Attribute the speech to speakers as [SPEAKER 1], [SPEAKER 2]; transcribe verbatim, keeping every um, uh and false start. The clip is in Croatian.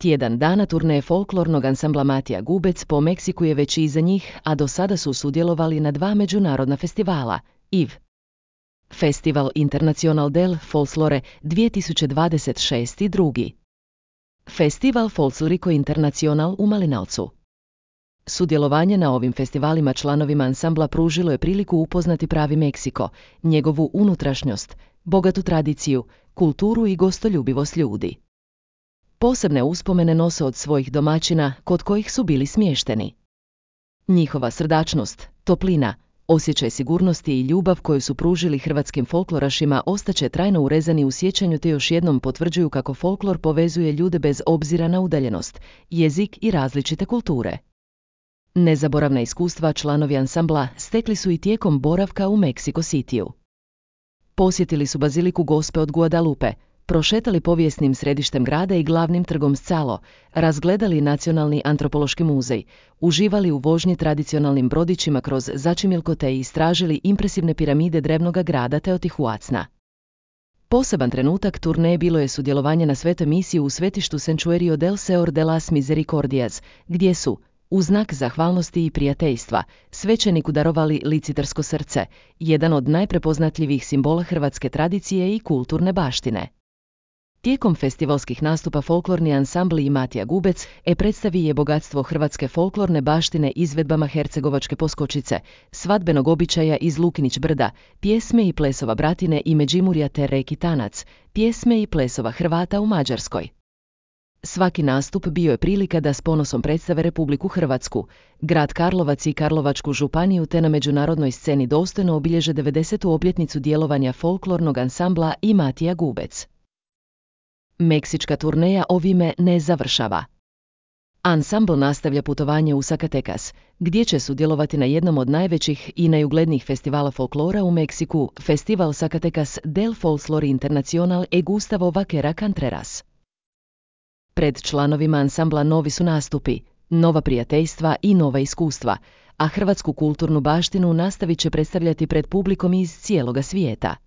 [SPEAKER 1] Tjedan dana turneje folklornog ansambla Matija Gubec po Meksiku je već iza njih, a do sada su sudjelovali na dva međunarodna festivala, I V. Festival Internacional del Folklore dvije tisuće dvadeset šest i drugi. Festival Folklorico Internacional u Malinovcu. Sudjelovanje na ovim festivalima članovima ansambla pružilo je priliku upoznati pravi Meksiko, njegovu unutrašnjost, bogatu tradiciju, kulturu i gostoljubivost ljudi. Posebne uspomene nose od svojih domaćina kod kojih su bili smješteni. Njihova srdačnost, toplina, osjećaj sigurnosti i ljubav koju su pružili hrvatskim folklorašima ostaće trajno urezani u sjećanju te još jednom potvrđuju kako folklor povezuje ljude bez obzira na udaljenost, jezik i različite kulture. Nezaboravna iskustva članovi ansambla stekli su i tijekom boravka u Meksiko Cityu. Posjetili su baziliku Gospe od Guadalupe, prošetali povijesnim središtem grada i glavnim trgom Scalo, razgledali Nacionalni antropološki muzej, uživali u vožnji tradicionalnim brodićima kroz Začimilko te istražili impresivne piramide drevnoga grada Teotihuacna. Poseban trenutak turneje bilo je sudjelovanje na svetoj misiji u svetištu Santuario del Señor de las Misericordias, gdje su, u znak zahvalnosti i prijateljstva, svećeniku darovali licitarsko srce, jedan od najprepoznatljivijih simbola hrvatske tradicije i kulturne baštine. Tijekom festivalskih nastupa folklorni ansambl i Matija Gubec e predstavi je bogatstvo hrvatske folklorne baštine izvedbama hercegovačke poskočice, svadbenog običaja iz Lukinić brda, pjesme i plesova Bratine i Međimurja te Reki Tanac, pjesme i plesova Hrvata u Mađarskoj. Svaki nastup bio je prilika da s ponosom predstave Republiku Hrvatsku, grad Karlovac i Karlovačku županiju te na međunarodnoj sceni dostojno obilježe devedesetu obljetnicu djelovanja folklornog ansambla i Matija Gubec. Meksička turneja ovime ne završava. Ansambl nastavlja putovanje u Zacatecas, gdje će sudjelovati na jednom od najvećih i najuglednijih festivala folklora u Meksiku, Festival Zacatecas del Folklore Internacional e Gustavo Vaquera Contreras. Pred članovima ansambla novi su nastupi, nova prijateljstva i nova iskustva, a hrvatsku kulturnu baštinu nastavit će predstavljati pred publikom iz cijeloga svijeta.